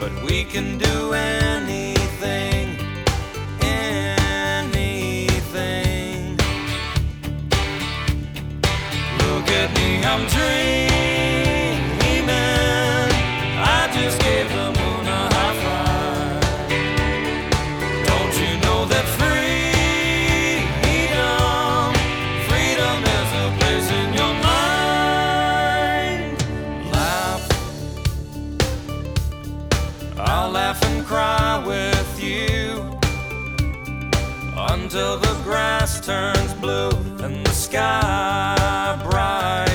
but we can do anything, anything. Look at me, I'm dreaming. I just gave the moon a high five. Don't you know that freedom is a place in your mind? I'll laugh and cry with you until the grass turns blue and the sky bright.